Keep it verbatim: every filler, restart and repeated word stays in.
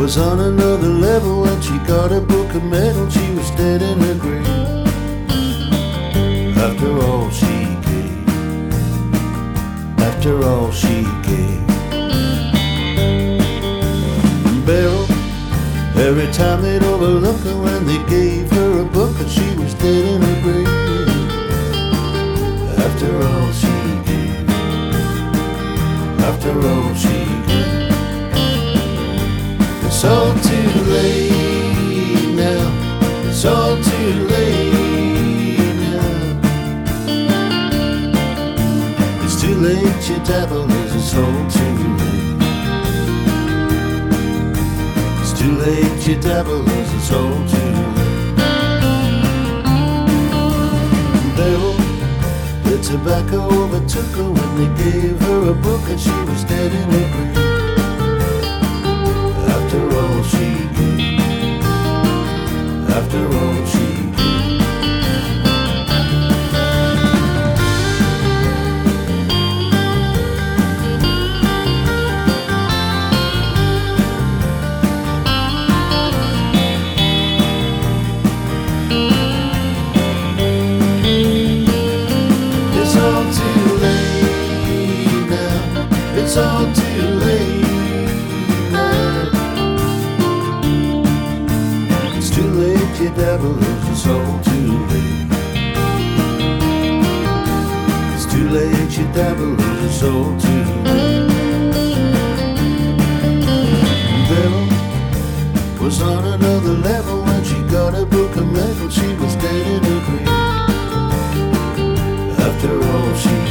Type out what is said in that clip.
was on another level when she got a book of medal. She was dead in her grave after all she gave, after all she gave. Beryl, every time they'd overlook her when they gave her a book, and she was dead in her grave after all she gave, after all she gave. It's all too late now, it's all too late now. It's too late, you dabble, it's all too late. It's too late, you dabble, it's all too late. Beryl, the tobacco overtook her when they gave her a book, and she was dead in her grave after all she gave, after all she gave. It's all too late now, it's all too late. You dabble, it's all too late. It's too late, you dabble, it's all too late. Beryl was on another level when she got a book of medal. She was dead in her grave after all she